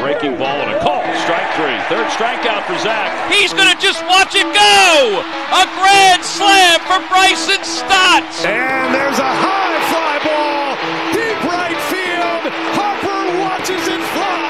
breaking ball and a call. Strike three. Third strikeout for Zach. He's going to just watch it go. A grand slam for Bryson Stott. And there's a high fly ball. Deep right field. Harper watches it fly.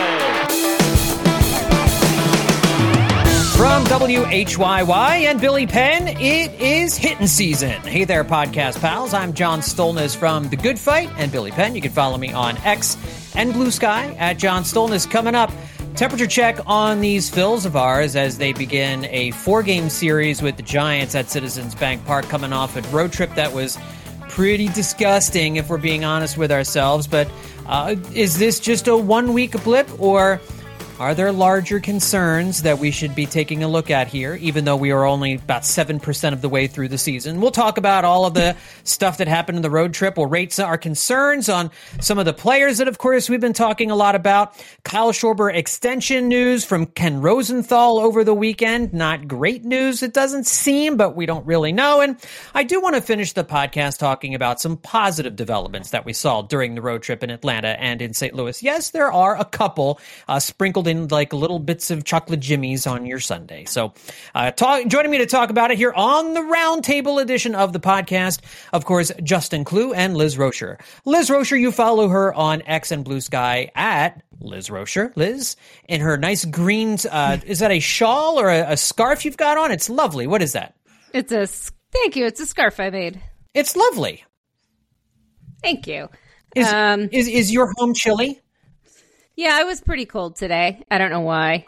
From WHYY and Billy Penn, it is hitting season. Hey there, podcast pals. I'm John Stolnis from The Good Fight and Billy Penn. You can follow me on X and Blue Sky at John Stolnis. Coming up, temperature check on these Phils of ours as they begin a 4-game series with the Giants at Citizens Bank Park, coming off a road trip that was pretty disgusting, if we're being honest with ourselves. But is this just a one-week blip, or are there larger concerns that we should be taking a look at here, even though we are only about 7% of the way through the season? We'll talk about all of the stuff that happened in the road trip. We'll rate our concerns on some of the players that, of course, we've been talking a lot about. Kyle Schwarber extension news from Ken Rosenthal over the weekend. Not great news, it doesn't seem, but we don't really know. And I do want to finish the podcast talking about some positive developments that we saw during the road trip in Atlanta and in St. Louis. Yes, there are a couple sprinkled in like little bits of chocolate jimmies on your Sunday. So joining me to talk about it here on the roundtable edition of the podcast, of course, Justin Klugh and Liz Rocher. Liz Rocher, you follow her on X and Blue Sky at Liz Rocher. Liz, in her nice green, is that a shawl or a scarf you've got on? It's lovely. What is that? Thank you. It's a scarf I made. It's lovely. Thank you. Is your home chilly? Yeah, it was pretty cold today. I don't know why.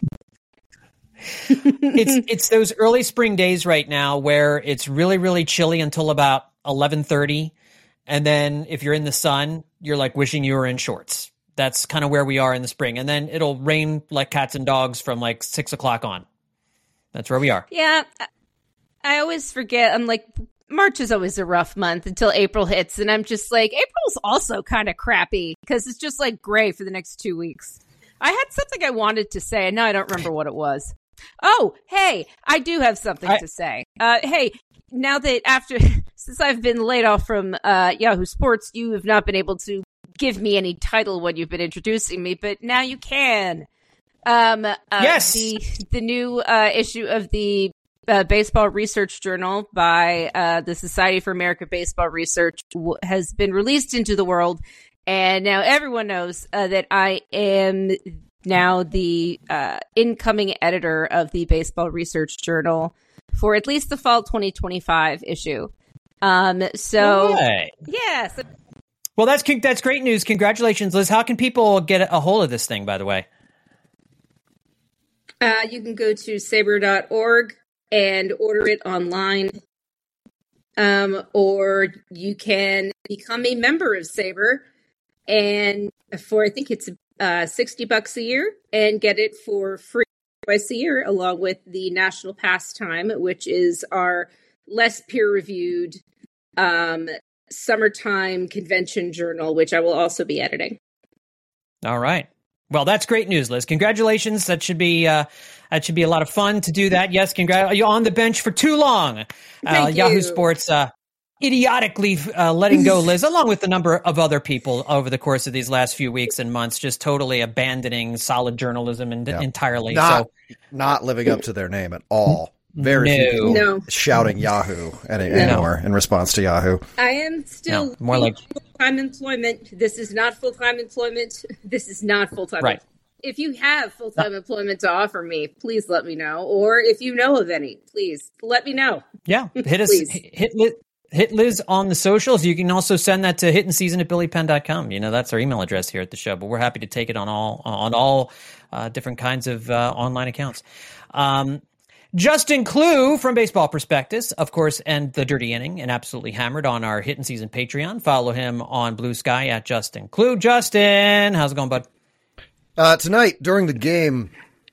It's those early spring days right now where it's really, really chilly until about 11:30. And then if you're in the sun, you're like wishing you were in shorts. That's kind of where we are in the spring. And then it'll rain like cats and dogs from like 6 o'clock on. That's where we are. Yeah, I always forget. I'm like, March is always a rough month until April hits, and I'm just like, April's also kind of crappy because it's just like gray for the next 2 weeks. I had something I wanted to say, and now I don't remember what it was. Oh, hey, I do have something to say. Hey, now that since I've been laid off from Yahoo Sports, you have not been able to give me any title when you've been introducing me, but now you can. Yes. The new issue of the Baseball Research Journal by the Society for American Baseball Research has been released into the world, and now everyone knows that I am now the incoming editor of the Baseball Research Journal for at least the fall 2025 issue. Yes. Well, that's great news. Congratulations, Liz. How can people get a hold of this thing, by the way? You can go to SABR.org and order it online, or you can become a member of SABR, and for I think it's $60 a year, and get it for free twice a year, along with the National Pastime, which is our less peer-reviewed summertime convention journal, which I will also be editing. All right. Well, that's great news, Liz. Congratulations. That should be a lot of fun to do that. Yes, you're on the bench for too long. Yahoo Sports idiotically letting go Liz, along with a number of other people over the course of these last few weeks and months, just totally abandoning solid journalism entirely. Not living up to their name at all. Very few people shouting Yahoo anymore in response to Yahoo. I am still more like full-time employment. This is not full-time employment. This is not full-time. Right. If you have full-time employment to offer me, please let me know. Or if you know of any, please let me know. Yeah, hit us. Hit Liz on the socials. You can also send that to hitandseason@billypenn.com. That's our email address here at the show, but we're happy to take it on all different kinds of online accounts. Justin Klugh from Baseball Prospectus, of course, and The Dirty Inning, and absolutely hammered on our Hittin' Season Patreon. Follow him on Blue Sky at Justin Klugh. Justin, how's it going, bud? Tonight, during the game...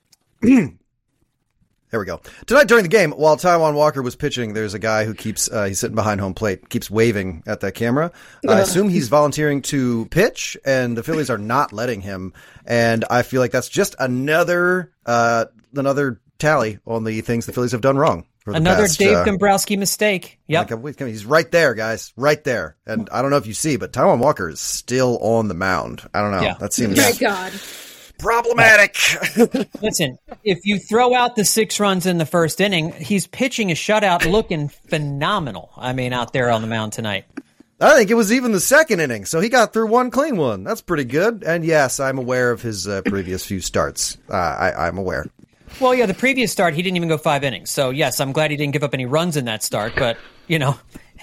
There we go. Tonight during the game, while Taijuan Walker was pitching, there's a guy who keeps, he's sitting behind home plate, keeps waving at that camera. I assume he's volunteering to pitch, and the Phillies are not letting him. And I feel like that's just another tally on the things the Phillies have done wrong. Another Dave Dombrowski mistake. Yep. He's right there, guys. Right there. And I don't know if you see, but Taijuan Walker is still on the mound. I don't know. Yeah. That seems... My God. Problematic. Listen, if you throw out the 6 runs in the first inning, he's pitching a shutout looking phenomenal. I mean, out there on the mound tonight. I think it was even the second inning, so he got through one clean one. That's pretty good. And yes, I'm aware of his previous few starts. I'm aware. Well, yeah, the previous start, he didn't even go 5 innings. So, yes, I'm glad he didn't give up any runs in that start. But, you know,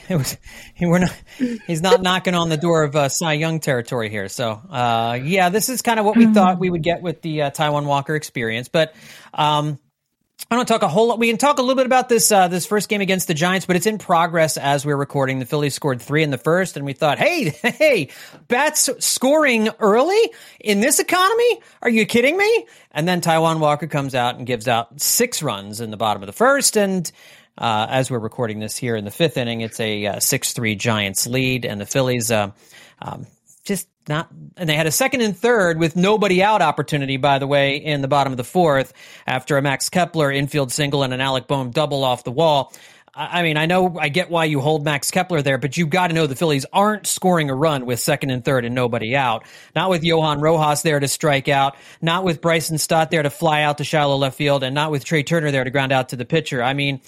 he's not knocking on the door of Cy Young territory here. So, yeah, this is kind of what we thought we would get with the Taijuan Walker experience. But I don't talk a whole lot. We can talk a little bit about this first game against the Giants, but it's in progress as we're recording. The Phillies scored 3 in the first, and we thought, hey, bats scoring early in this economy? Are you kidding me? And then Taijuan Walker comes out and gives out 6 runs in the bottom of the first, and as we're recording this here in the 5th inning, it's a 6-3 Giants lead, and the Phillies just not, and they had a second and third with nobody out opportunity, by the way, in the bottom of the 4th after a Max Kepler infield single and an Alec Bohm double off the wall. I mean, I get why you hold Max Kepler there, but you've got to know the Phillies aren't scoring a run with second and third and nobody out. Not with Johan Rojas there to strike out, not with Bryson Stott there to fly out to shallow left field, and not with Trey Turner there to ground out to the pitcher. I mean,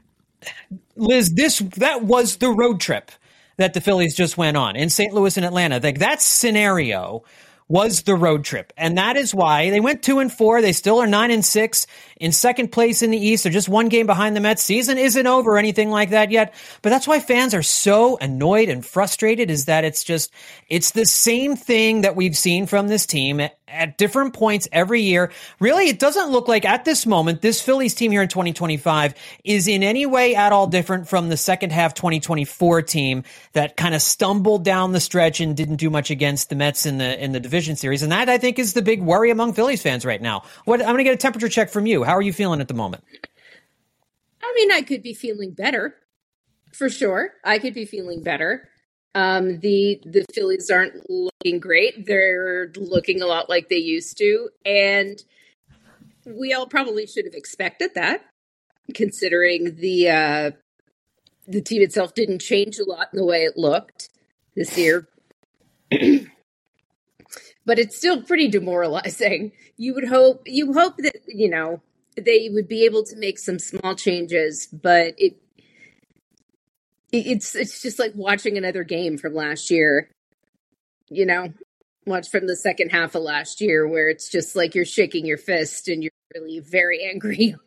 Liz, that was the road trip that the Phillies just went on in St. Louis and Atlanta. Like, that scenario was the road trip. And that is why they went 2-4. They still are 9-6 in second place in the East. They're just one game behind the Mets. Season isn't over or anything like that yet. But that's why fans are so annoyed and frustrated, is that it's the same thing that we've seen from this team at different points every year. Really, it doesn't look like at this moment, this Phillies team here in 2025 is in any way at all different from the second half 2024 team that kind of stumbled down the stretch and didn't do much against the Mets in the division series. And that, I think, is the big worry among Phillies fans right now. I'm going to get a temperature check from you. How are you feeling at the moment? I mean, I could be feeling better, for sure. I could be feeling better. The Phillies aren't looking great. They're looking a lot like they used to. And we all probably should have expected that, considering the team itself didn't change a lot in the way it looked this year. But it's still pretty demoralizing. You hope that, you know, they would be able to make some small changes, but it's just like watching another game from last year, you know, watch from the second half of last year, where it's just like you're shaking your fist and you're really very angry.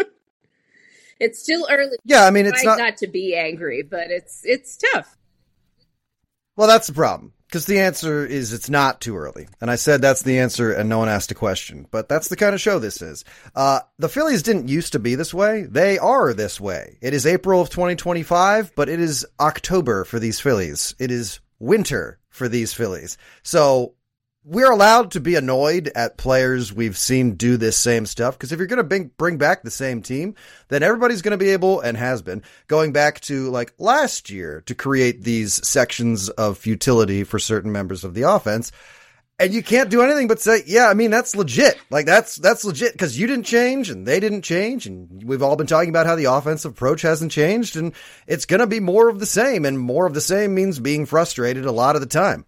It's still early. Yeah, I mean, it's not to be angry, but it's tough. Well, that's the problem. Because the answer is it's not too early. And I said that's the answer and no one asked a question. But that's the kind of show this is. The Phillies didn't used to be this way. They are this way. It is April of 2025, but it is October for these Phillies. It is winter for these Phillies. So we're allowed to be annoyed at players we've seen do this same stuff, because if you're going to bring back the same team, then everybody's going to be able, and has been, going back to like last year to create these sections of futility for certain members of the offense. And you can't do anything but say, yeah, I mean, that's legit. Like, that's legit, because you didn't change and they didn't change. And we've all been talking about how the offensive approach hasn't changed, and it's going to be more of the same. And more of the same means being frustrated a lot of the time.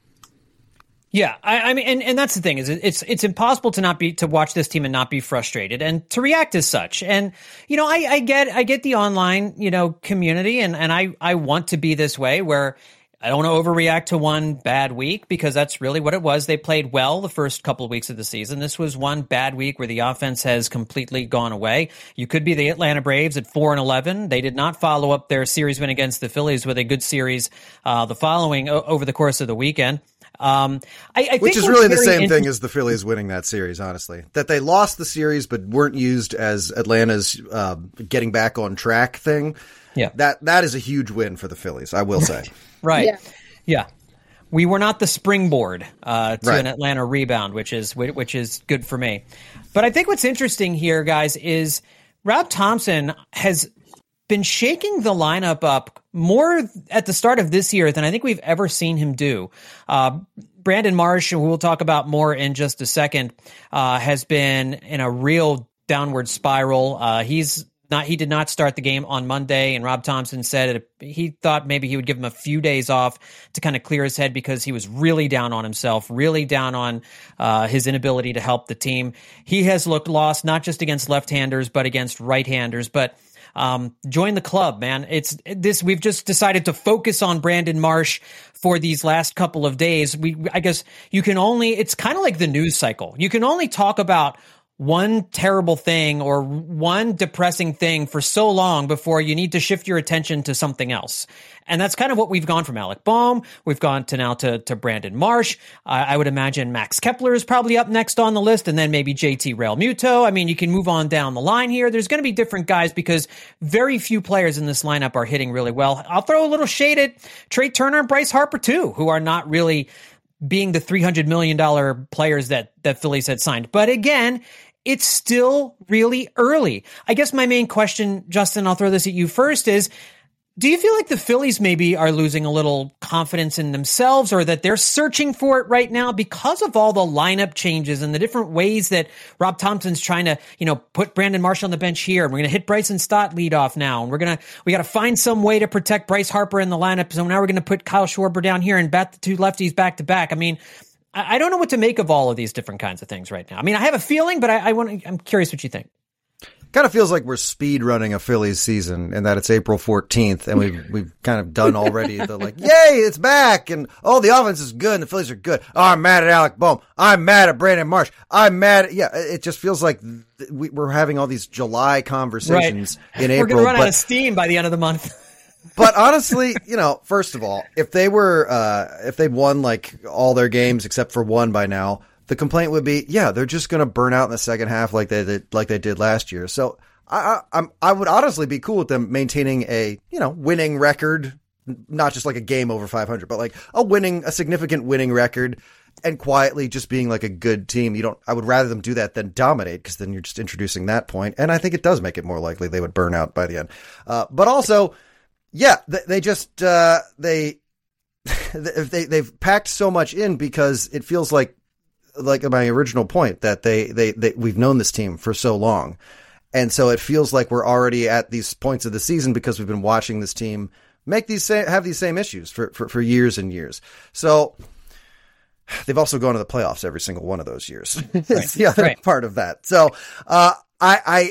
Yeah, I mean, and that's the thing, is it's impossible to watch this team and not be frustrated and to react as such. And, you know, I get the online, you know, community, and I want to be this way, where I don't want to overreact to one bad week, because that's really what it was. They played well the first couple of weeks of the season. This was one bad week where the offense has completely gone away. You could be the Atlanta Braves at 4-11. They did not follow up their series win against the Phillies with a good series the following over the course of the weekend. I Which think is really the same thing as the Phillies winning that series, honestly. That they lost the series but weren't used as Atlanta's getting back on track thing. Yeah, that is a huge win for the Phillies, I will say. Right. Yeah. We were not the springboard to an Atlanta rebound, which is good for me. But I think what's interesting here, guys, is Rob Thompson has been shaking the lineup up more at the start of this year than I think we've ever seen him do. Brandon Marsh, who we'll talk about more in just a second, has been in a real downward spiral. He's He did not start the game on Monday, and Rob Thompson said he thought maybe he would give him a few days off to kind of clear his head because he was really down on himself, really down on his inability to help the team. He has looked lost, not just against left-handers, but against right-handers. But join the club, man. We've just decided to focus on Brandon Marsh for these last couple of days. I guess it's kind of like the news cycle. You can only talk about one terrible thing or one depressing thing for so long before you need to shift your attention to something else. And that's kind of what we've gone from Alec Bohm. We've gone to Brandon Marsh. I would imagine Max Kepler is probably up next on the list, and then maybe JT Realmuto. I mean, you can move on down the line here. There's going to be different guys because very few players in this lineup are hitting really well. I'll throw a little shade at Trey Turner and Bryce Harper too, who are not really being the $300 million players that Phillies had signed. But again, it's still really early. I guess my main question, Justin, I'll throw this at you first, is do you feel like the Phillies maybe are losing a little confidence in themselves, or that they're searching for it right now because of all the lineup changes and the different ways that Rob Thompson's trying to, put Brandon Marsh on the bench here, and we're going to hit Bryson Stott lead off now, and we got to find some way to protect Bryce Harper in the lineup, so now we're going to put Kyle Schwarber down here and bat the two lefties back to back. I mean, I don't know what to make of all of these different kinds of things right now. I mean, I have a feeling, but I'm curious what you think. Kind of feels like we're speed running a Phillies season, and that it's April 14th, and we've kind of done already the yay, it's back, and the offense is good, and the Phillies are good. Oh, I'm mad at Alec Bohm. I'm mad at Brandon Marsh. I'm mad at, it just feels like we're having all these July conversations in April. We're going to run out of steam by the end of the month. But honestly, first of all, if they'd won all their games except for one by now, the complaint would be, they're just going to burn out in the second half like they did last year. So I would honestly be cool with them maintaining a, winning record, not just like a game over 500, but a significant winning record, and quietly just being like a good team. I would rather them do that than dominate, because then you're just introducing that point. And I think it does make it more likely they would burn out by the end. But also, they've packed so much in, because it feels like my original point that we've known this team for so long. And so it feels like we're already at these points of the season because we've been watching this team have these same issues for years and years. So they've also gone to the playoffs every single one of those years. It's the other part of that. So, I'm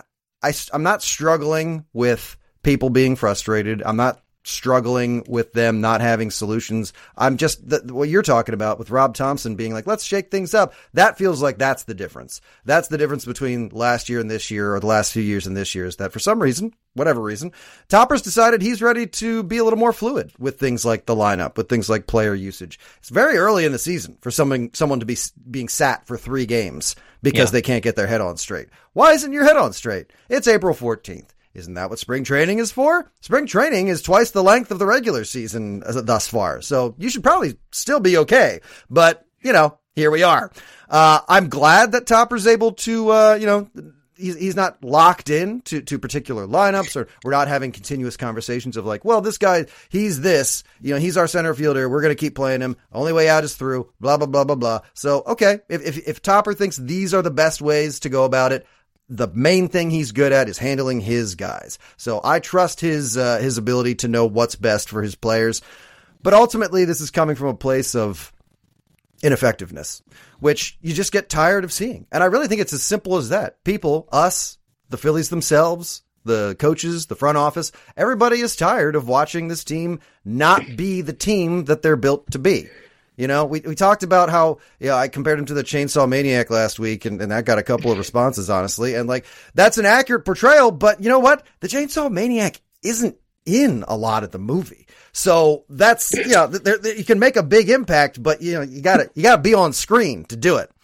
not struggling with people being frustrated. I'm not struggling with them not having solutions. I'm just what you're talking about with Rob Thompson being like, let's shake things up. That feels like that's the difference. That's the difference between last year and this year, or the last few years and this year, is that for some reason, whatever reason, Topper's decided he's ready to be a little more fluid with things like the lineup, with things like player usage. It's very early in the season for someone to be being sat for 3 games because they can't get their head on straight. Why isn't your head on straight? It's April 14th. Isn't that what spring training is for? Spring training is twice the length of the regular season thus far. So you should probably still be okay. But, here we are. I'm glad that Topper's able to, he's not locked in to particular lineups, or we're not having continuous conversations of this guy, he's this, he's our center fielder. We're going to keep playing him. Only way out is through, blah, blah, blah, blah, blah. So, okay. If Topper thinks these are the best ways to go about it, the main thing he's good at is handling his guys. So I trust his ability to know what's best for his players. But ultimately, this is coming from a place of ineffectiveness, which you just get tired of seeing. And I really think it's as simple as that. People, us, the Phillies themselves, the coaches, the front office, everybody is tired of watching this team not be the team that they're built to be. We talked about how, I compared him to the Chainsaw Maniac last week, and that got a couple of responses, honestly. And that's an accurate portrayal, but you know what? The Chainsaw Maniac isn't in a lot of the movie. So that's, you can make a big impact, but you gotta be on screen to do it.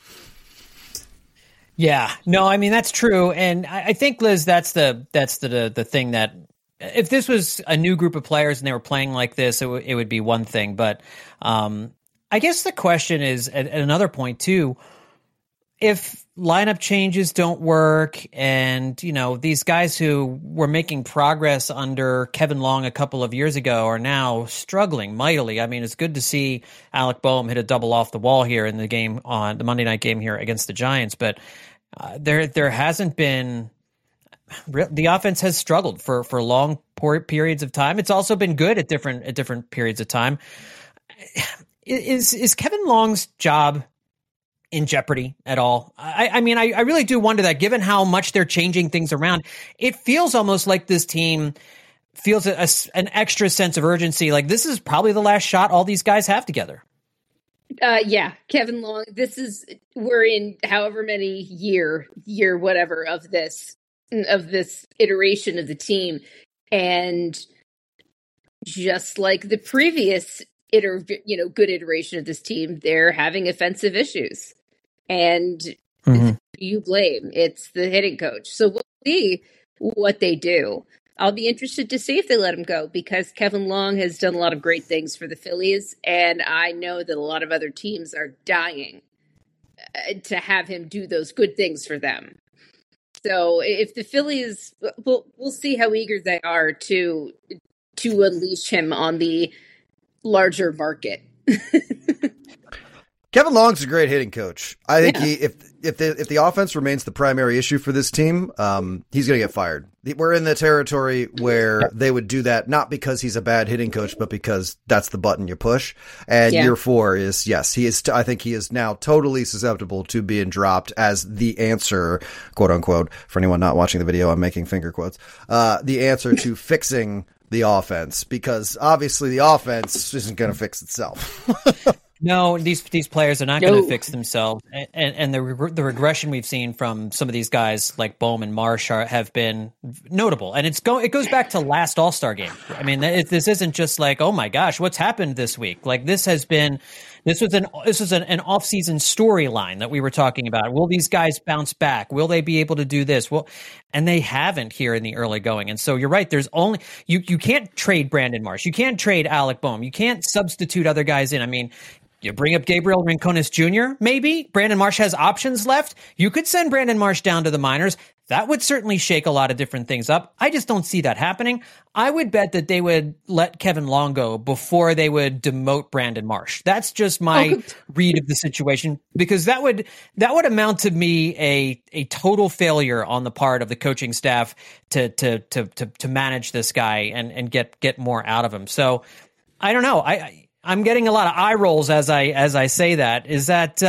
Yeah, no, I mean, that's true. And I think, Liz, that's the thing that, if this was a new group of players and they were playing like this, it would be one thing. But, I guess the question is, at another point too, if lineup changes don't work, and these guys who were making progress under Kevin Long a couple of years ago are now struggling mightily. I mean, it's good to see Alec Bohm hit a double off the wall here in the game, on the Monday night game here against the Giants, but there hasn't been. the offense has struggled for long periods of time. It's also been good at different periods of time. Is Kevin Long's job in jeopardy at all? I mean, I really do wonder that, given how much they're changing things around. It feels almost like this team feels an extra sense of urgency. Like, this is probably the last shot all these guys have together. Yeah, Kevin Long, we're in however many year whatever of this iteration of the team. And just like the previous good iteration of this team, they're having offensive issues. And you blame, it's the hitting coach. So we'll see what they do. I'll be interested to see if they let him go, because Kevin Long has done a lot of great things for the Phillies, and I know that a lot of other teams are dying to have him do those good things for them. So if the Phillies, we'll see how eager they are to unleash him on the larger market. Kevin Long's a great hitting coach. I think if the offense remains the primary issue for this team, he's going to get fired. We're in the territory where they would do that, not because he's a bad hitting coach, but because that's the button you push. And year 4 is, yes, he is. I think he is now totally susceptible to being dropped as the answer, quote unquote, for anyone not watching the video, I'm making finger quotes, the answer to fixing the offense, because obviously the offense isn't going to fix itself. No, these players are not going to fix themselves, and the regression we've seen from some of these guys like Bohm and Marsh have been notable, and it goes back to last All-Star game. I mean, this isn't just like, oh my gosh, what's happened this week? Like, this was an off-season storyline that we were talking about. Will these guys bounce back? Will they be able to do this? Well, and they haven't here in the early going. And so you're right. There's only you can't trade Brandon Marsh. You can't trade Alec Bohm. You can't substitute other guys in. I mean, you bring up Gabriel Rincones Jr., maybe. Brandon Marsh has options left. You could send Brandon Marsh down to the minors. That would certainly shake a lot of different things up. I just don't see that happening. I would bet that they would let Kevin Long go before they would demote Brandon Marsh. That's just my read of the situation, because that would amount to me a total failure on the part of the coaching staff to manage this guy and get more out of him. So I don't know. I'm getting a lot of eye rolls as I say that. Is that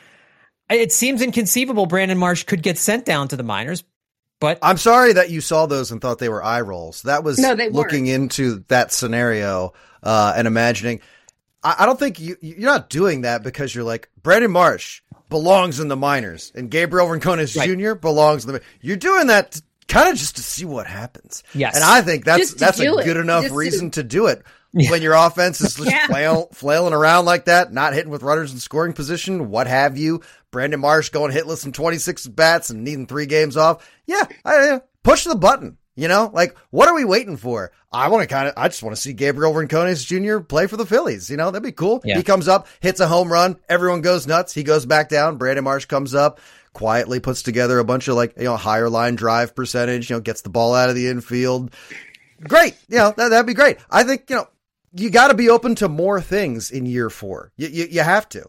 it seems inconceivable Brandon Marsh could get sent down to the minors, but I'm sorry that you saw those and thought they were eye rolls. That was looking into that scenario and imagining. I don't think you're not doing that because you're like, Brandon Marsh belongs in the minors and Gabriel Rincones Jr. belongs in the. You're doing that kind of just to see what happens. Yes, and I think that's a good enough reason to do it. When your offense is just flailing around like that, not hitting with runners in scoring position, what have you. Brandon Marsh going hitless in 26 bats and needing 3 games off. Yeah, push the button. Like, what are we waiting for? I just want to see Gabriel Rincones Jr. play for the Phillies. That'd be cool. Yeah. He comes up, hits a home run. Everyone goes nuts. He goes back down. Brandon Marsh comes up, quietly puts together a bunch of higher line drive percentage, gets the ball out of the infield. Great. That'd be great. I think, you got to be open to more things in year 4. You have to.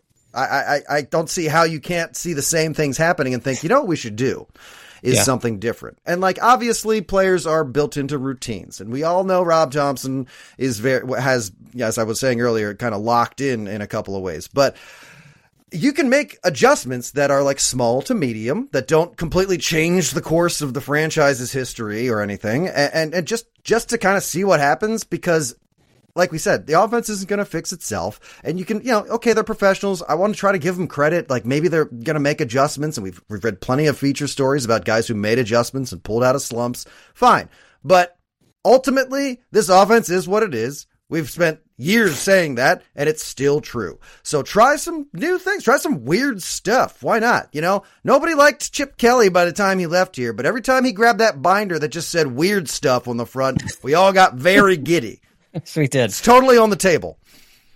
I don't see how you can't see the same things happening and think, what we should do is something different. And obviously players are built into routines, and we all know Rob Thompson has, as I was saying earlier, kind of locked in a couple of ways, but you can make adjustments that are small to medium that don't completely change the course of the franchise's history or anything. And just to kind of see what happens, because like we said, the offense isn't going to fix itself, and you can, okay, they're professionals. I want to try to give them credit. Maybe they're going to make adjustments, and we've read plenty of feature stories about guys who made adjustments and pulled out of slumps. Fine. But ultimately, this offense is what it is. We've spent years saying that, and it's still true. So try some new things. Try some weird stuff. Why not? Nobody liked Chip Kelly by the time he left here, but every time he grabbed that binder that just said weird stuff on the front, we all got very giddy. Yes, we did. It's totally on the table.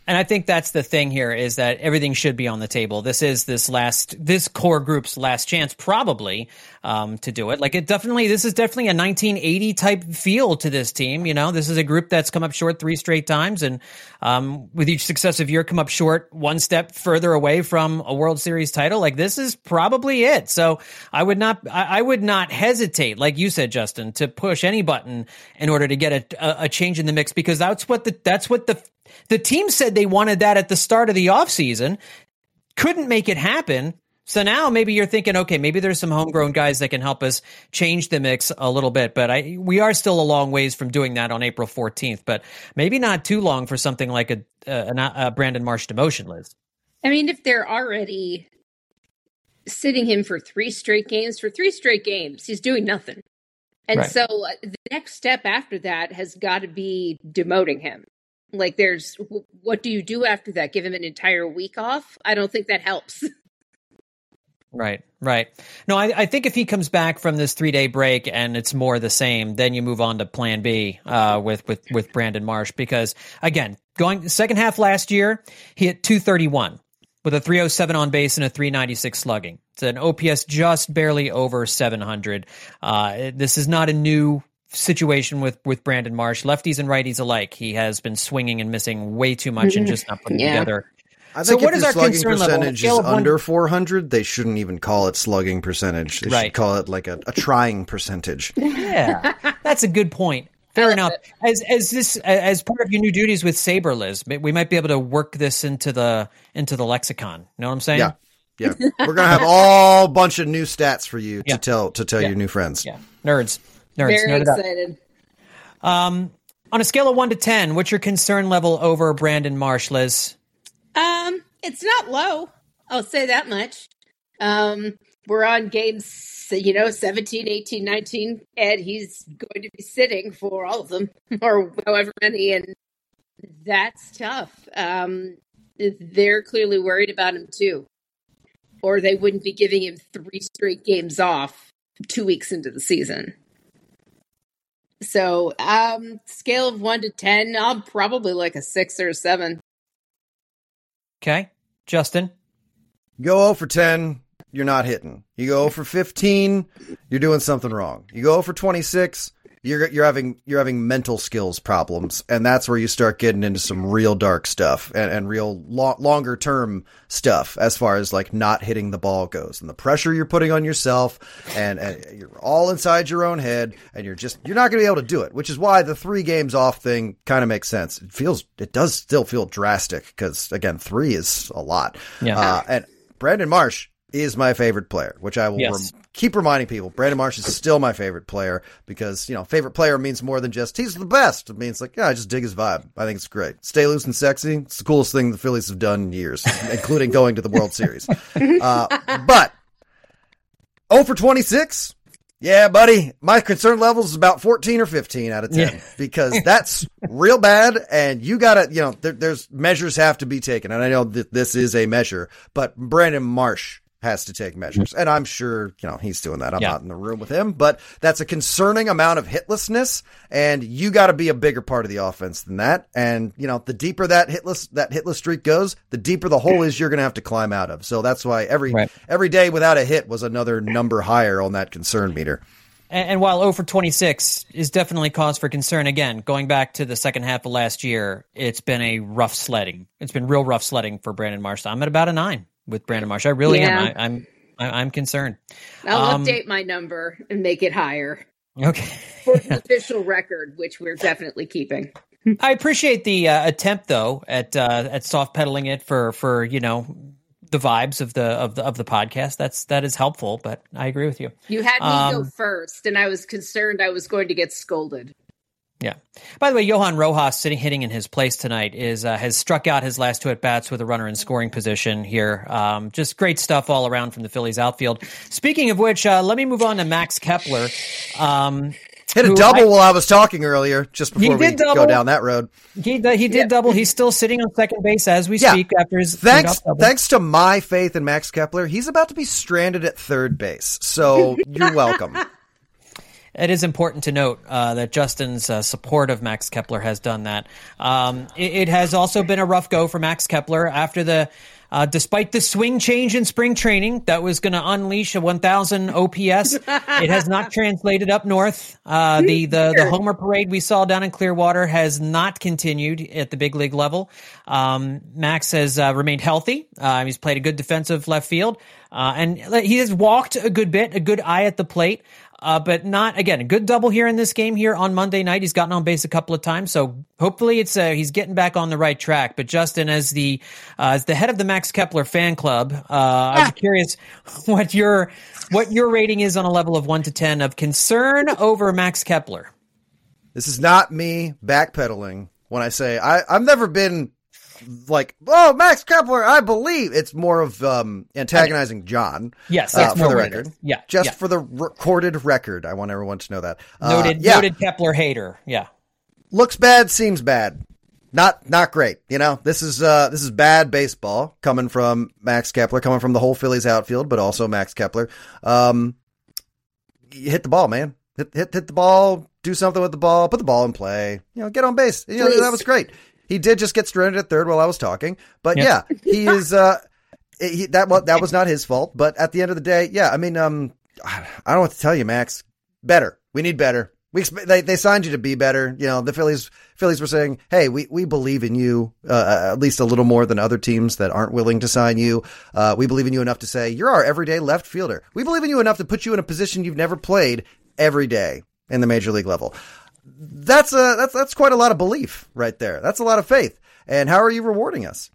And I think that's the thing here is that everything should be on the table. This is this core group's last chance probably to do it. Like this is definitely a 1980 type feel to this team. You know, this is a group that's come up short 3 straight times and with each successive year come up short one step further away from a World Series title. Like this is probably it. So I would not hesitate, like you said, Justin, to push any button in order to get a change in the mix, because that's what the team said they wanted that at the start of the offseason, couldn't make it happen. So now maybe you're thinking, okay, maybe there's some homegrown guys that can help us change the mix a little bit. But we are still a long ways from doing that on April 14th, but maybe not too long for something like a Brandon Marsh demotion, Liz. I mean, if they're already sitting him for 3 straight games, he's doing nothing. And Right. so the next step after that has got to be demoting him. Like what do you do after that? Give him an entire week off? I don't think that helps. Right. No, I think if he comes back from this 3-day break and it's more the same, then you move on to plan B with Brandon Marsh, because again, going second half last year, he hit .231 with a .307 on base and a .396 slugging. It's an OPS just barely over 700. This is not a new situation with Brandon Marsh. Lefties and righties alike, he has been swinging and missing way too much and just not putting it together. I think what if is your our slugging concern level? percentage is under 400, they shouldn't even call it slugging percentage. They should call it like a trying percentage. Yeah, that's a good point. Fair enough. As part of your new duties with Sabre, Liz, we might be able to work this into the lexicon. You know what I'm saying? Yeah. We're gonna have all bunch of new stats for you to tell your new friends. Yeah, nerds. Very excited. On a scale of 1 to 10, what's your concern level over Brandon Marsh, Liz? It's not low. I'll say that much. We're on games, 17, 18, 19, and he's going to be sitting for all of them, or however many, and that's tough. They're clearly worried about him too, or they wouldn't be giving him 3 straight games off 2 weeks into the season. So, scale of 1 to 10, I'm probably like a 6 or a 7. Okay. Justin? You go 0 for 10, you're not hitting. You go 0 for 15, you're doing something wrong. You go 0 for 26, you're having mental skills problems, and that's where you start getting into some real dark stuff and real longer term stuff as far as like not hitting the ball goes, and the pressure you're putting on yourself, and you're all inside your own head, and you're not going to be able to do it, which is why the 3 games off thing kind of makes sense. It does still feel drastic because again, 3 is a lot. Yeah. And Brandon Marsh is my favorite player, which I will keep reminding people. Brandon Marsh is still my favorite player because, favorite player means more than just he's the best. It means like, I just dig his vibe. I think it's great. Stay loose and sexy. It's the coolest thing the Phillies have done in years, including going to the World Series. But 0 for 26. Yeah, buddy. My concern level is about 14 or 15 out of 10 because that's real bad. And you gotta, there's measures have to be taken. And I know that this is a measure, but Brandon Marsh has to take measures. And I'm sure, he's doing that. I'm not in the room with him, but that's a concerning amount of hitlessness. And you got to be a bigger part of the offense than that. And, the deeper that hitless streak goes, the deeper the hole is you're going to have to climb out of. So that's why every day without a hit was another number higher on that concern meter. And while 0 for 26 is definitely cause for concern, again, going back to the second half of last year, it's been a rough sledding. It's been real rough sledding for Brandon Marsh. I'm at about a 9 with Brandon Marsh. I really am. I'm concerned. I'll update my number and make it higher. Okay. For the official record, which we're definitely keeping. I appreciate the attempt though at soft pedaling it for the vibes of the podcast. That is helpful, but I agree with you. You had me go first, and I was concerned I was going to get scolded. Yeah. By the way, Johan Rojas hitting in his place tonight has struck out his last 2 at bats with a runner in scoring position here. Just great stuff all around from the Phillies outfield. Speaking of which, let me move on to Max Kepler. Hit a double while I was talking earlier, just before we go down that road. He did double. He's still sitting on second base as we speak after his thanks to my faith in Max Kepler, he's about to be stranded at third base. So you're welcome. it is important to note that Justin's support of Max Kepler has done that. It has also been a rough go for Max Kepler after the despite the swing change in spring training that was going to unleash a 1,000 OPS. It has not translated up north. The homer parade we saw down in Clearwater has not continued at the big league level. Max has remained healthy. He's played a good defensive left field, and he has walked a good bit, a good eye at the plate. But not, again, a good double here in this game here on Monday night. He's gotten on base a couple of times, so hopefully it's he's getting back on the right track. But Justin, as the head of the Max Kepler fan club, I was curious what your rating is on a level of 1 to 10 of concern over Max Kepler. This is not me backpedaling when I say I've never been like, oh, Max Kepler, I believe. It's more of antagonizing John. Yes, that's for more the what it record. is. Yeah, just for the recorded record. I want everyone to know that. Noted Kepler hater. Yeah, looks bad, seems bad. Not great. You know, this is bad baseball coming from Max Kepler, coming from the whole Phillies outfield, but also Max Kepler. You hit the ball, man. Hit the ball. Do something with the ball. Put the ball in play. You know, get on base. You know, that was great. He did just get stranded at third while I was talking, but yeah, he is. That was not his fault. But at the end of the day, yeah, I mean, I don't know what to tell you, Max. Better. We need better. They signed you to be better. You know, the Phillies were saying, hey, we believe in you at least a little more than other teams that aren't willing to sign you. We believe in you enough to say you're our everyday left fielder. We believe in you enough to put you in a position you've never played every day in the major league level. That's quite a lot of belief right there. That's a lot of faith. And how are you rewarding us?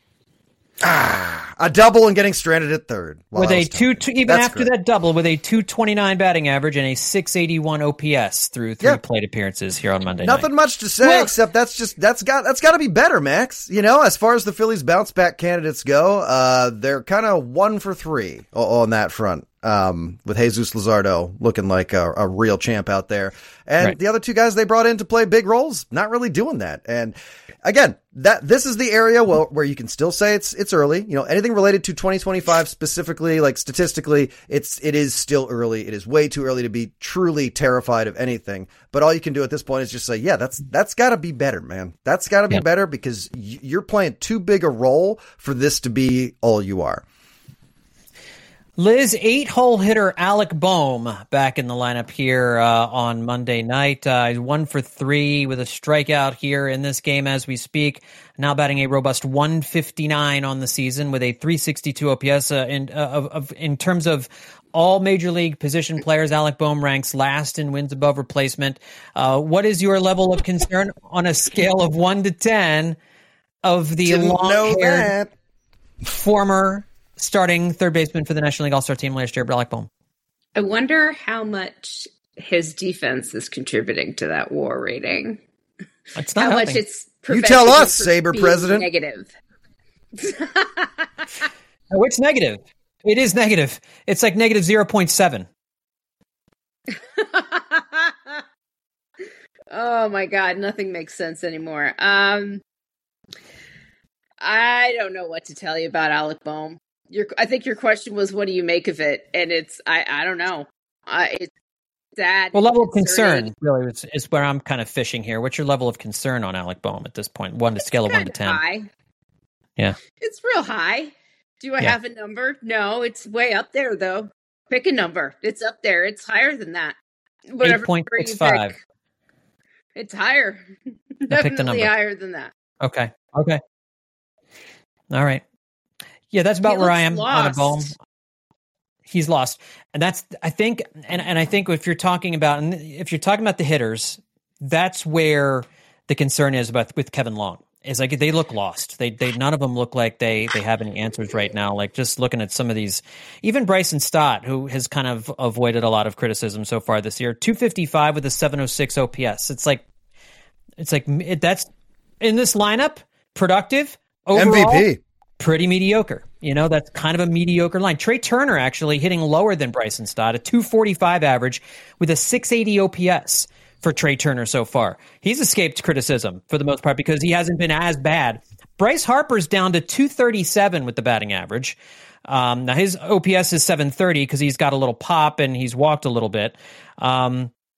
A double and getting stranded at third. With a that double, with a 229 batting average and a 681 OPS through three plate appearances here on Monday night. Nothing much to say except that's got to be better, Max. You know, as far as the Phillies bounce back candidates go, they're kind of 1 for 3 on that front. With Jesus Luzardo looking like a real champ out there. And the other two guys they brought in to play big roles, not really doing that. And again, this is the area where you can still say it's early. You know, anything related to 2025 specifically, like statistically, it is still early. It is way too early to be truly terrified of anything. But all you can do at this point is just say, yeah, that's got to be better, man. That's got to be better because you're playing too big a role for this to be all you are. Liz, 8-hole hitter Alec Bohm back in the lineup here on Monday night. He's 1 for 3 with a strikeout here in this game as we speak. Now batting a robust 159 on the season with a 362 OPS. In terms of all major league position players, Alec Bohm ranks last in wins above replacement. What is your level of concern on a scale of 1 to 10 of the long-haired former starting third baseman for the National League All-Star team last year, Alec Bohm? I wonder how much his defense is contributing to that WAR rating. It's not how helping. much it's you tell us, Saber President. Negative. Oh, it's negative. It is negative. It's like negative 0.7. Oh my God, nothing makes sense anymore. I don't know what to tell you about Alec Bohm. I think your question was, what do you make of it? And it's, I don't know. It's sad. Well, level of concern really is where I'm kind of fishing here. What's your level of concern on Alec Bohm at this point? Scale of 1 to 10. High. Yeah. It's real high. Do I have a number? No, it's way up there though. Pick a number. It's up there. It's higher than that. 8.65. It's higher. Definitely higher than that. Okay. All right. Yeah, that's about where I am on a Bohm. He's lost. And that's, I think, and I think if you're talking about the hitters, that's where the concern is with Kevin Long. Is like they look lost. They none of them look like they have any answers right now. Like just looking at some of these, even Bryson Stott, who has kind of avoided a lot of criticism so far this year, 255 with a 706 OPS. It's like that's in this lineup, productive overall, MVP. Pretty mediocre. You know, that's kind of a mediocre line. Trey Turner actually hitting lower than Bryson Stott, a 245 average with a 680 OPS for Trey Turner so far. He's escaped criticism for the most part because he hasn't been as bad. Bryce Harper's down to 237 with the batting average. Now his OPS is 730 because he's got a little pop and he's walked a little bit.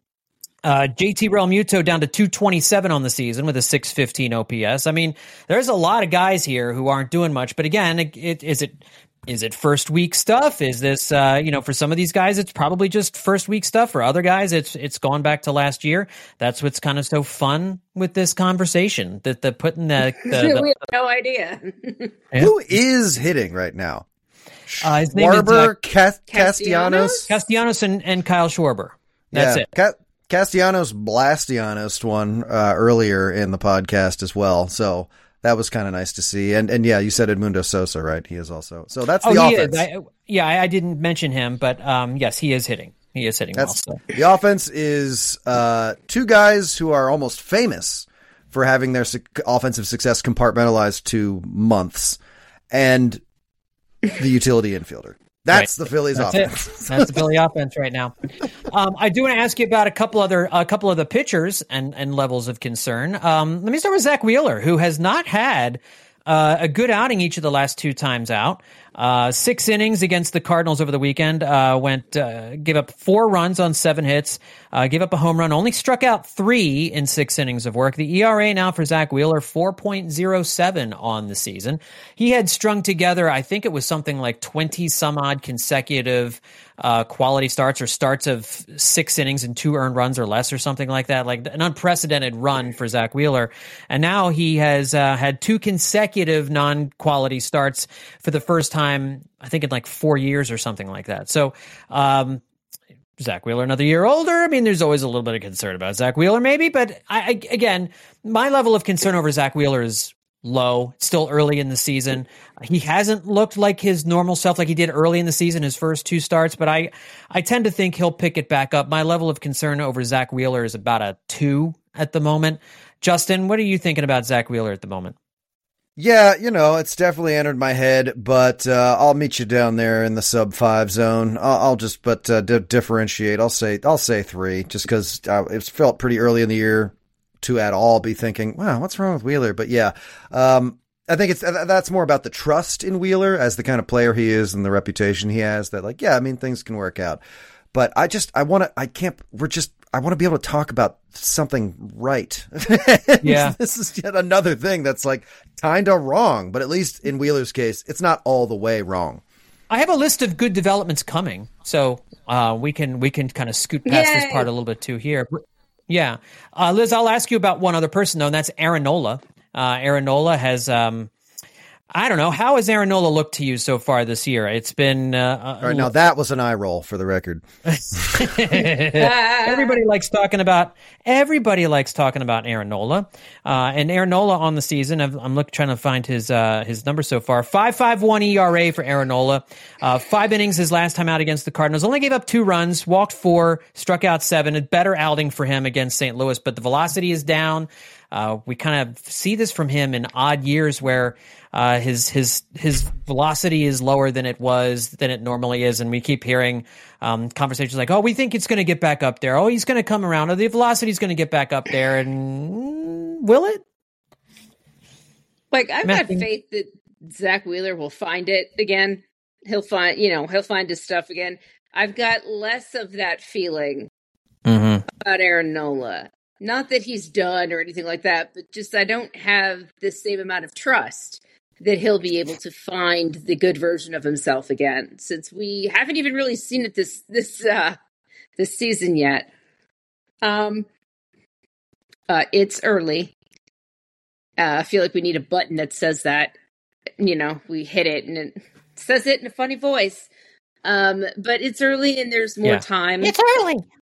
JT Realmuto down to 227 on the season with a 615 OPS. I mean, there's a lot of guys here who aren't doing much, but again, is it first week stuff? Is this, for some of these guys, it's probably just first week stuff. For other guys, it's gone back to last year. That's what's kind of so fun with this conversation, that the putting the we have no idea. Who is hitting right now? His name Schwarber, is Castellanos? Castellanos and Kyle Schwarber. That's it. Castellanos Blastianos one earlier in the podcast as well. So that was kind of nice to see. And yeah, you said Edmundo Sosa, right? He is also. So that's the offense. I didn't mention him, but yes, he is hitting. He is hitting well. So. The offense is two guys who are almost famous for having their offensive success compartmentalized to months, and the utility infielder. That's the Phillies offense. That's the Philly offense right now. I do want to ask you about a couple of the pitchers and levels of concern. Let me start with Zach Wheeler, who has not had a good outing each of the last two times out. 6 innings against the Cardinals over the weekend. Gave up 4 runs on 7 hits. Gave up a home run. Only struck out 3 in 6 innings of work. The ERA now for Zach Wheeler, 4.07 on the season. He had strung together, I think it was something like 20 some odd consecutive quality starts, or starts of 6 innings and 2 earned runs or less, or something like that, like an unprecedented run for Zach Wheeler. And now he has had 2 consecutive non-quality starts for the first time, I think in like 4 years or something like that. So Zach Wheeler another year older. I mean, there's always a little bit of concern about Zach Wheeler maybe, but again, my level of concern over Zach Wheeler is low. It's still early in the season. He hasn't looked like his normal self like he did early in the season, his first 2 starts, but I tend to think he'll pick it back up. My level of concern over Zach Wheeler is about a 2 at the moment. Justin, what are you thinking about Zach Wheeler at the moment? Yeah, it's definitely entered my head, but I'll meet you down there in the sub 5 zone. I'll just differentiate. I'll say 3, just because it felt pretty early in the year to at all be thinking, wow, what's wrong with Wheeler? But yeah, I think that's more about the trust in Wheeler as the kind of player he is and the reputation he has, that like, yeah, I mean, things can work out. But I want to be able to talk about something right. Yeah. This is yet another thing that's like kind of wrong, but at least in Wheeler's case, it's not all the way wrong. I have a list of good developments coming, so we can kind of scoot past this part a little bit too here. Yeah. Liz, I'll ask you about one other person, though, and that's Aaron Nola. Aaron Nola has, I don't know, how has Aaron Nola looked to you so far this year? It's been... all right, now that was an eye roll for the record. Everybody likes talking about Aaron Nola. And Aaron Nola on the season, I'm trying to find his numbers so far. 5.51 ERA for Aaron Nola. 5 innings his last time out against the Cardinals. Only gave up 2 runs, walked 4, struck out 7. A better outing for him against St. Louis, but the velocity is down. We kind of see this from him in odd years where his velocity is lower than it normally is, and we keep hearing conversations like, "Oh, we think it's going to get back up there. Oh, he's going to come around. Oh, the velocity is going to get back up there." And will it? Like, I've got faith that Zach Wheeler will find it again. He'll find his stuff again. I've got less of that feeling about Aaron Nola. Not that he's done or anything like that, but just I don't have the same amount of trust that he'll be able to find the good version of himself again, since we haven't even really seen it this season yet. It's early. I feel like we need a button that says that, we hit it and it says it in a funny voice. But it's early and there's more time. It's early.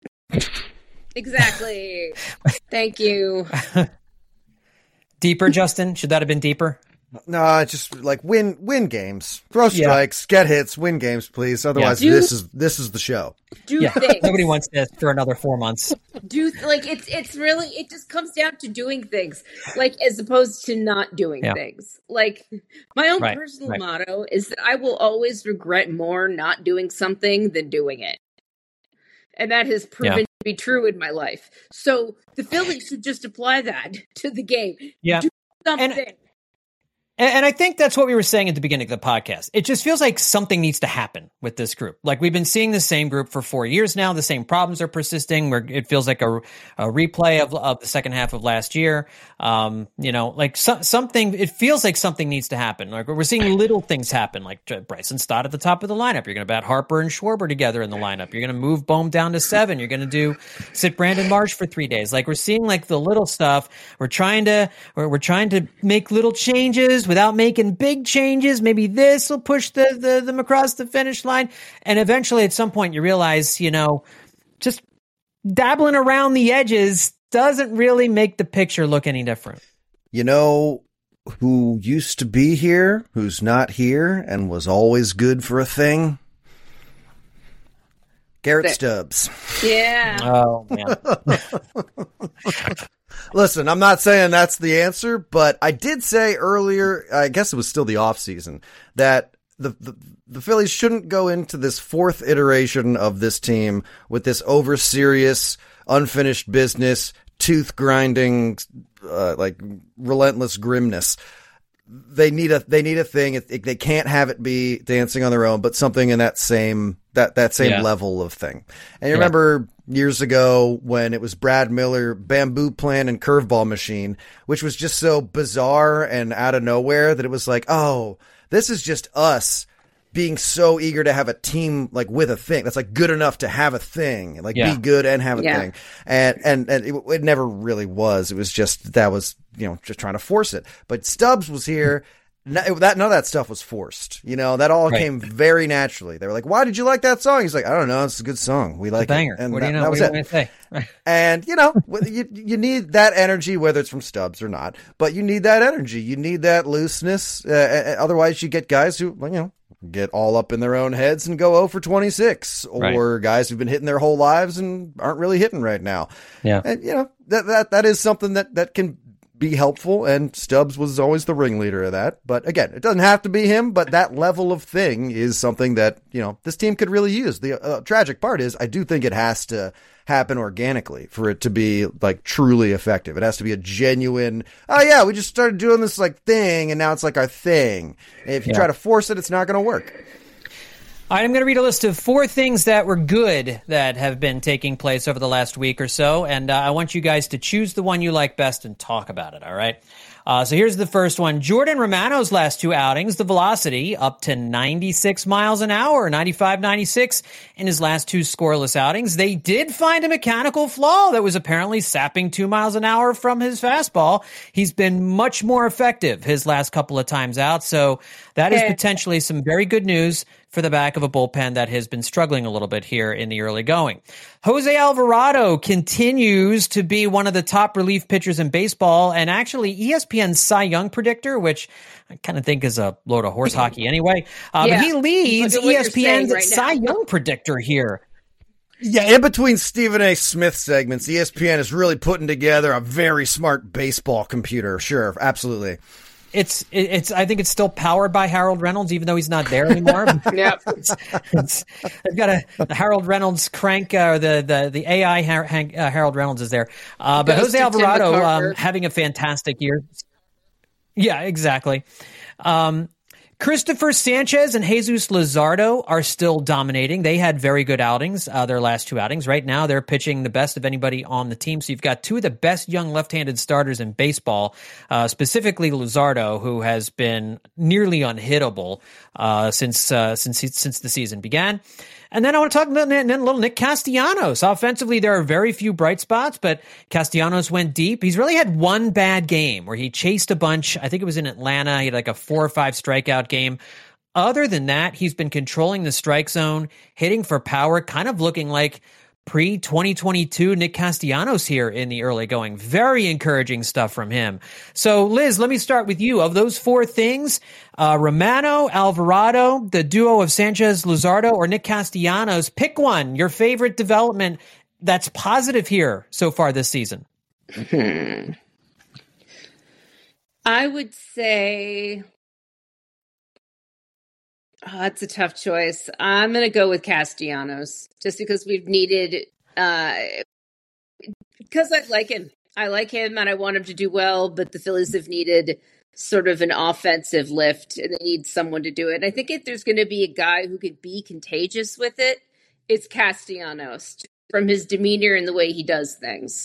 Exactly. Thank you. Deeper, Justin? Should that have been deeper? No, just like win games, throw strikes, get hits, win games, please. Otherwise, this is the show. Do things. Nobody wants this for another 4 months. It's really, it just comes down to doing things, like, as opposed to not doing things. Like, my own personal motto is that I will always regret more not doing something than doing it. And that has proven to be true in my life. So the Phillies should just apply that to the game. Yeah. Do something. And I think that's what we were saying at the beginning of the podcast. It just feels like something needs to happen with this group. Like we've been seeing the same group for 4 years now. The same problems are persisting. Where it feels like a replay of the second half of last year. Like something. It feels like something needs to happen. Like we're seeing little things happen. Like Bryson Stott at the top of the lineup. You're going to bat Harper and Schwarber together in the lineup. You're going to move Bohm down to 7. You're going to sit Brandon Marsh for 3 days. Like we're seeing like the little stuff. We're trying to make little changes without making big changes. Maybe this will push them across the finish line. And eventually at some point you realize, just dabbling around the edges doesn't really make the picture look any different. You know who used to be here, who's not here, and was always good for a thing? Garrett Stubbs. Yeah. Oh, man. Listen, I'm not saying that's the answer, but I did say earlier, I guess it was still the offseason, that the Phillies shouldn't go into this fourth iteration of this team with this over-serious, unfinished business, tooth-grinding, like relentless grimness. They need a thing. They can't have it be dancing on their own, but something in that same level of thing. And you remember years ago when it was Brad Miller, Bamboo Plan and Curveball Machine, which was just so bizarre and out of nowhere that it was like, oh, this is just us being so eager to have a team like with a thing that's like good enough to have a thing, like be good and have a thing. And it never really was. It was just, that was, just trying to force it. But Stubbs was here. None of that stuff was forced. That all came very naturally. They were like, why did you like that song? He's like, I don't know. It's a good song. We like it's a banger. it. And what do you know? That was it. Say? And, you need that energy, whether it's from Stubbs or not, but you need that energy. You need that looseness. Otherwise you get guys who, get all up in their own heads and go 0 for 26, or guys who've been hitting their whole lives and aren't really hitting right now. Yeah. And, that is something that can be helpful, and Stubbs was always the ringleader of that. But again, it doesn't have to be him, but that level of thing is something that, this team could really use. The tragic part is I do think it has to happen organically for it to be like truly effective. It has to be a genuine, we just started doing this like thing and now it's like our thing. If you try to force it, it's not going to work. All right, I'm going to read a list of 4 things that were good that have been taking place over the last week or so, and I want you guys to choose the one you like best and talk about it, all right? So here's the first one. Jordan Romano's last 2 outings, the velocity up to 96 miles an hour, 95, 96 in his last 2 scoreless outings. They did find a mechanical flaw that was apparently sapping 2 miles an hour from his fastball. He's been much more effective his last couple of times out, so that is potentially some very good news for the back of a bullpen that has been struggling a little bit here in the early going. Jose Alvarado continues to be one of the top relief pitchers in baseball, and actually ESPN's Cy Young predictor, which I kind of think is a load of horse hockey anyway. But he leads ESPN's Cy Young predictor here. Yeah, in between Stephen A. Smith segments, ESPN is really putting together a very smart baseball computer. Sure, absolutely. It's. I think it's still powered by Harold Reynolds, even though he's not there anymore. Yep. They've got the Harold Reynolds crank, or the AI Harold Reynolds is there. But Jose Alvarado having a fantastic year. Yeah, exactly. Christopher Sanchez and Jesus Luzardo are still dominating. They had very good outings, their last 2 outings. Right now, they're pitching the best of anybody on the team. So you've got 2 of the best young left-handed starters in baseball, specifically Luzardo, who has been nearly unhittable since the season began. And then I want to talk about little Nick Castellanos. Offensively, there are very few bright spots, but Castellanos went deep. He's really had one bad game where he chased a bunch. I think it was in Atlanta. He had like a 4 or 5 strikeout game. Other than that, he's been controlling the strike zone, hitting for power, kind of looking like pre-2022 Nick Castellanos here in the early going. Very encouraging stuff from him. So, Liz, let me start with you. Of those 4 things, Romano, Alvarado, the duo of Sanchez, Luzardo, or Nick Castellanos, pick one. Your favorite development that's positive here so far this season. I would say... Oh, that's a tough choice. I'm going to go with Castellanos just because we've needed, because I like him. I like him and I want him to do well, but the Phillies have needed sort of an offensive lift, and they need someone to do it. And I think if there's going to be a guy who could be contagious with it, it's Castellanos, from his demeanor and the way he does things.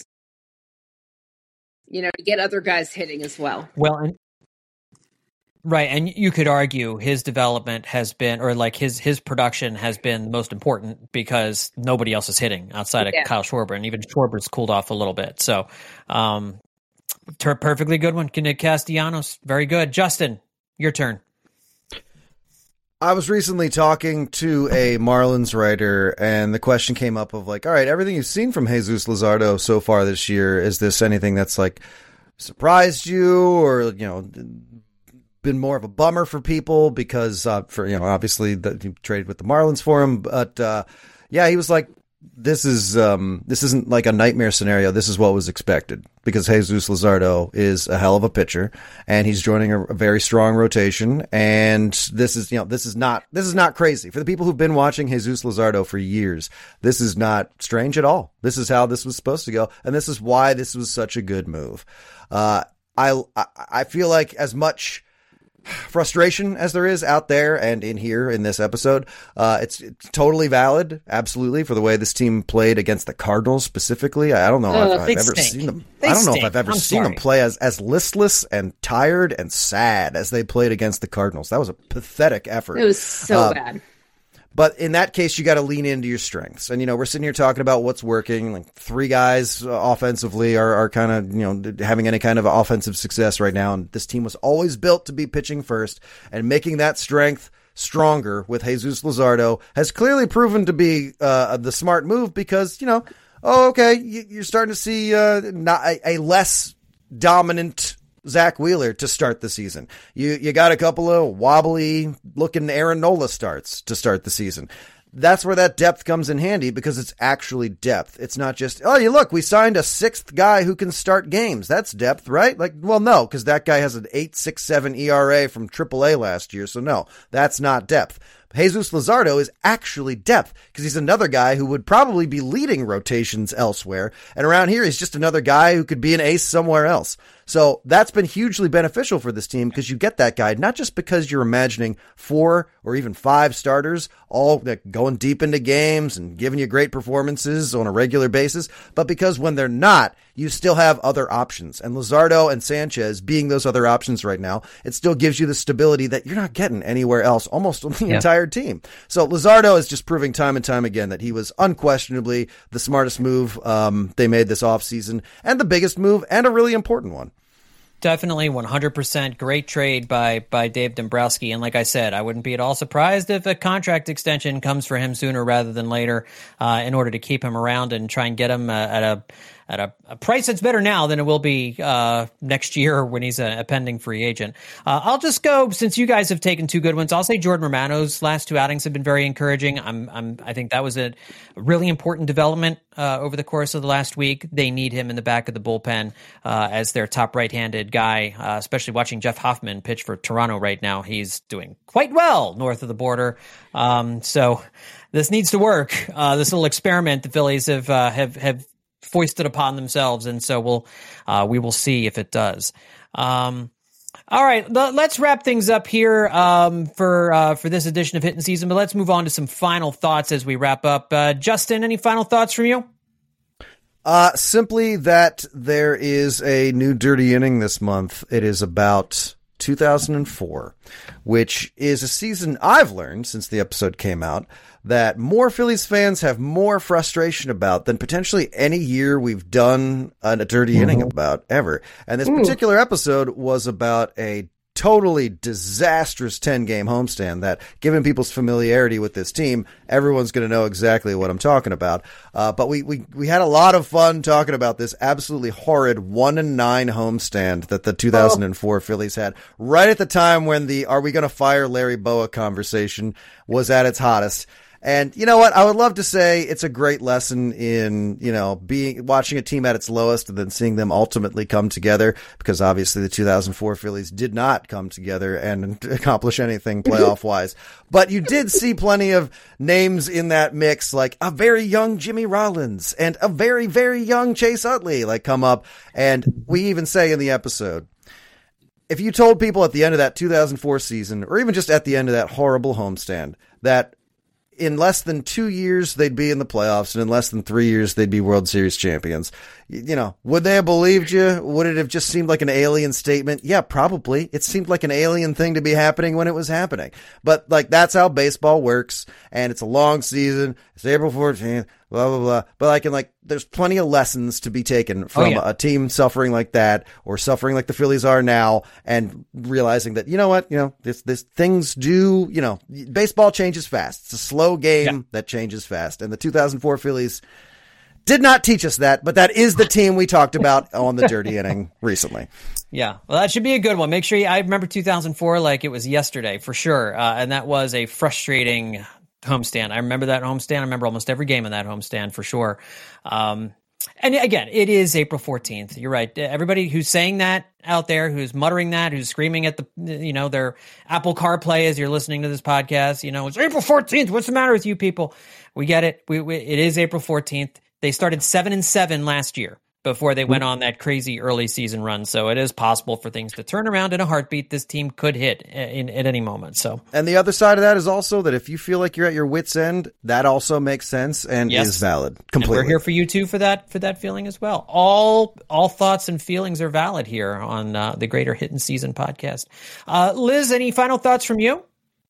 To get other guys hitting as well. Well, right, and you could argue his development has been, or like his production has been most important because nobody else is hitting outside of Kyle Schwarber, and even Schwarber's cooled off a little bit. So, perfectly good one, Castellanos. Very good. Justin, your turn. I was recently talking to a Marlins writer, and the question came up of like, all right, everything you've seen from Jesus Luzardo so far this year, is this anything that's like surprised you, or been more of a bummer for people because obviously that you traded with the Marlins for him, but he was like, this isn't like a nightmare scenario. This is what was expected because Jesus Luzardo is a hell of a pitcher and he's joining a very strong rotation. And this is not crazy for the people who've been watching Jesus Luzardo for years. This is not strange at all. This is how this was supposed to go. And this is why this was such a good move. I feel like as much frustration as there is out there and in here in this episode, it's totally valid, absolutely, for the way this team played against the Cardinals specifically. I don't know if I've ever seen them. I don't know if I've ever seen them play as listless and tired and sad as they played against the Cardinals. That was a pathetic effort. It was so bad. But in that case, you got to lean into your strengths. And, we're sitting here talking about what's working. Like 3 guys offensively are kind of, having any kind of offensive success right now. And this team was always built to be pitching first, and making that strength stronger with Jesus Luzardo has clearly proven to be the smart move because, you're starting to see not a less dominant Zach Wheeler to start the season. You got a couple of wobbly looking Aaron Nola starts to start the season. That's where that depth comes in handy because it's actually depth. It's not just, we signed a 6th guy who can start games. That's depth, right? Like, well, no, because that guy has an 8.67 ERA from AAA last year. So no, that's not depth. Jesus Luzardo is actually depth because he's another guy who would probably be leading rotations elsewhere. And around here, he's just another guy who could be an ace somewhere else. So that's been hugely beneficial for this team because you get that guy, not just because you're imagining 4 or even 5 starters all going deep into games and giving you great performances on a regular basis, but because when they're not, you still have other options. And Luzardo and Sanchez being those other options right now, it still gives you the stability that you're not getting anywhere else, almost on the entire team. So Luzardo is just proving time and time again that he was unquestionably the smartest move they made this offseason, and the biggest move, and a really important one. Definitely 100% great trade by Dave Dombrowski. And like I said, I wouldn't be at all surprised if a contract extension comes for him sooner rather than later in order to keep him around and try and get him at a price that's better now than it will be next year when he's a pending free agent. I'll just go, since you guys have taken 2 good ones, I'll say Jordan Romano's last 2 outings have been very encouraging. I think that was a really important development over the course of the last week. They need him in the back of the bullpen as their top right-handed guy, especially watching Jeff Hoffman pitch for Toronto right now. He's doing quite well north of the border. So this needs to work. This little experiment the Phillies have foisted upon themselves, and so we will see if it does. All right, let's wrap things up here for this edition of Hitting Season, but let's move on to some final thoughts as we wrap up. Justin, any final thoughts from you? Simply that there is a new dirty inning this month. It is about 2004, which is a season I've learned since the episode came out that more Phillies fans have more frustration about than potentially any year we've done a dirty inning about ever. And this particular episode was about a totally disastrous 10-game homestand that, given people's familiarity with this team, everyone's going to know exactly what I'm talking about. But we had a lot of fun talking about this absolutely horrid 1-9 homestand that the 2004 Phillies had right at the time when the "Are we going to fire Larry Bowa" conversation was at its hottest. And you know what? I would love to say it's a great lesson in, watching a team at its lowest and then seeing them ultimately come together, because obviously the 2004 Phillies did not come together and accomplish anything playoff wise. But you did see plenty of names in that mix, like a very young Jimmy Rollins and a very, very young Chase Utley, come up. And we even say in the episode, if you told people at the end of that 2004 season, or even just at the end of that horrible homestand, that in less than 2 years they'd be in the playoffs, and in less than 3 years they'd be World Series champions, would they have believed you? Would it have just seemed like an alien statement? Yeah, probably. It seemed like an alien thing to be happening when it was happening. But that's how baseball works, and it's a long season. It's April 14th, blah, blah, blah. But there's plenty of lessons to be taken from a team suffering like that, or suffering like the Phillies are now, and realizing that, this things do, baseball changes fast. It's a slow game that changes fast. And the 2004 Phillies did not teach us that, but that is the team we talked about on the Dirty Inning recently. Yeah, well, that should be a good one. Make sure I remember 2004 like it was yesterday, for sure. And that was a frustrating homestand. I remember that homestand. I remember almost every game in that homestand, for sure. And again, it is April 14th. You're right. Everybody who's saying that out there, who's muttering that, who's screaming at their Apple CarPlay as you're listening to this podcast, it's April 14th. What's the matter with you people? We get it. It is April 14th. They started 7-7 last year before they went on that crazy early season run. So it is possible for things to turn around in a heartbeat. This team could hit at any moment. So, and the other side of that is also that if you feel like you're at your wit's end, that also makes sense and is valid completely. And we're here for you too for that feeling as well. All thoughts and feelings are valid here on the Greater Hittin' Season podcast. Liz, any final thoughts from you?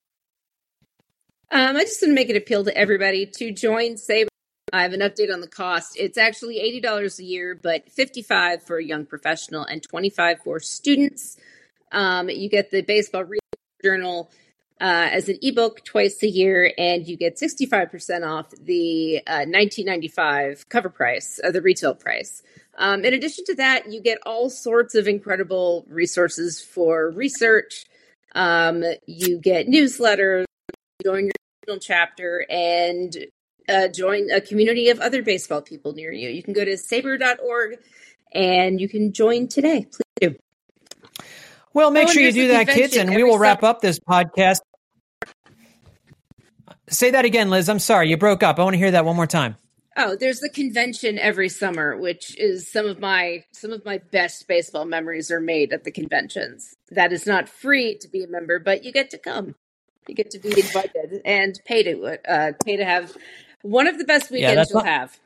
I just want to make an appeal to everybody to join SABR. I have an update on the cost. It's actually $80 a year, but $55 for a young professional and $25 for students. You get the Baseball Research Journal as an ebook twice a year, and you get 65% off the $19.95 cover price, the retail price. In addition to that, you get all sorts of incredible resources for research. You get newsletters, join your regional chapter, and join a community of other baseball people near you. You can go to sabr.org and you can join today. Please do. Well, make sure you do that, kids, and we will wrap up this podcast. Say that again, Liz. I'm sorry. You broke up. I want to hear that one more time. Oh, there's the convention every summer, which is some of my best baseball memories are made at the conventions. That is not free to be a member, but you get to come. You get to be invited and pay to have one of the best weekends you'll have.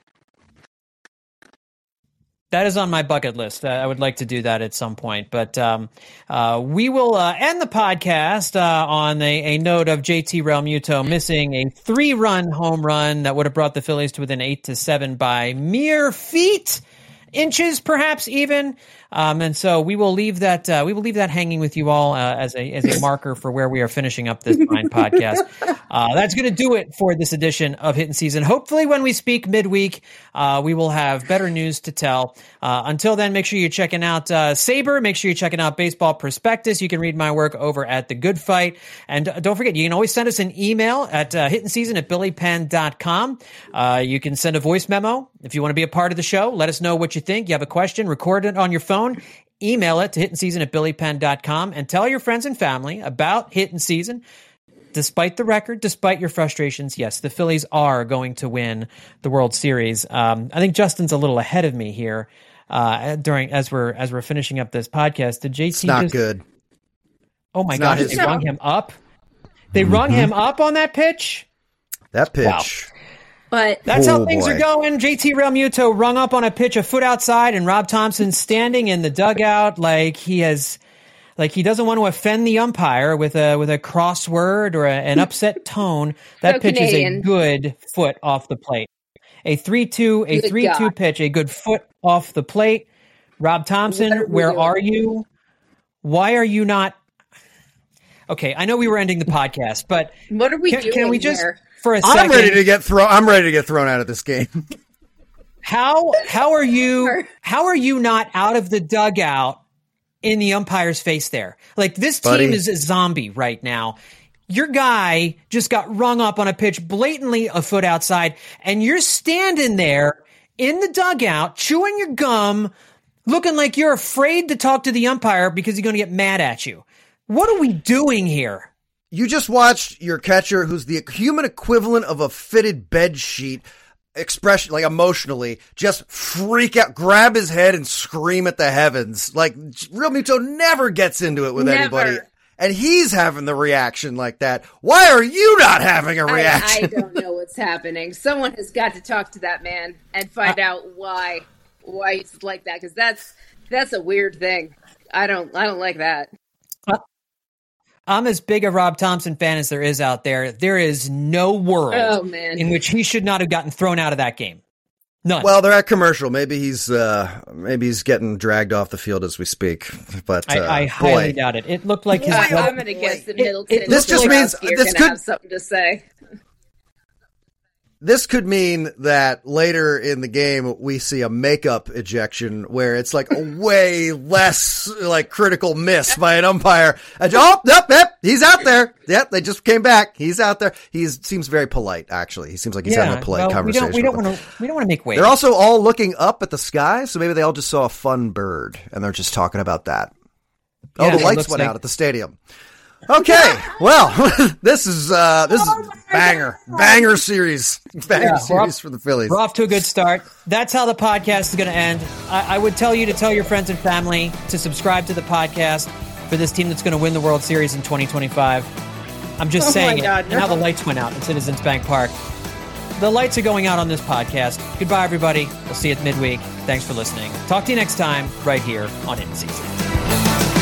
That is on my bucket list. I would like to do that at some point. But we will end the podcast on a note of JT Realmuto missing a 3-run home run that would have brought the Phillies to within 8-7 by mere feet, inches, perhaps even. And so we will leave that hanging with you all as a marker for where we are finishing up this fine podcast. That's going to do it for this edition of Hittin' Season. Hopefully when we speak midweek, we will have better news to tell. Until then, make sure you're checking out SABR. Make sure you're checking out Baseball Prospectus. You can read my work over at The Good Fight. And don't forget, you can always send us an email at hittinseason@billypenn.com. You can send a voice memo if you want to be a part of the show. Let us know what you think. You have a question, record it on your phone. Email it to hittinseason@billypenn.com and tell your friends and family about Hittin' Season. Despite the record, despite your frustrations, yes, the Phillies are going to win the World Series. I think Justin's a little ahead of me here as we're finishing up this podcast. Did JT? It's not good. Oh my gosh! They rung him up. They rung him up on that pitch. That pitch. Wow. But that's how things are going. JT Realmuto rung up on a pitch a foot outside, and Rob Thompson standing in the dugout like he doesn't want to offend the umpire with a crossword or an upset tone. That pitch is a good foot off the plate. A 3-2 pitch, a good foot off the plate. Rob Thompson, where are you? Why are you not? Okay, I know we were ending the podcast, but what are we doing? Can we just here? For a second? I'm ready to get thrown out of this game. How are you not out of the dugout in the umpire's face there? Like, this team is a zombie right now. Your guy just got rung up on a pitch blatantly a foot outside, and you're standing there in the dugout chewing your gum, looking like you're afraid to talk to the umpire because he's going to get mad at you. What are we doing here? You just watched your catcher, who's the human equivalent of a fitted bed sheet, expression, like emotionally, just freak out, grab his head and scream at the heavens. Like, Real Muto never gets into it with anybody. And he's having the reaction like that. Why are you not having a reaction? I don't know what's happening. Someone has got to talk to that man and find out why he's like that, because that's a weird thing. I don't like that. I'm as big a Rob Thompson fan as there is out there. There is no world in which he should not have gotten thrown out of that game. None. Well, they're at commercial. Maybe he's getting dragged off the field as we speak. But I highly doubt it. It looked like his. I'm going to guess that Middleton. This just means this could have something to say. This could mean that later in the game we see a makeup ejection where it's like a way less like critical miss by an umpire. And, yep, he's out there. Yep, they just came back. He's out there. He seems very polite, actually. He seems like he's having a polite conversation. We don't want to make waves. They're also all looking up at the sky, so maybe they all just saw a fun bird and they're just talking about that. Yeah, the lights went out at the stadium. Okay, well, this is banger series for the Phillies. We're off to a good start. That's how the podcast is going to end. I would tell you to tell your friends and family to subscribe to the podcast for this team that's going to win the World Series in 2025. I'm just saying it. And now the lights went out in Citizens Bank Park. The lights are going out on this podcast. Goodbye, everybody. We'll see you at midweek. Thanks for listening. Talk to you next time right here on In Season.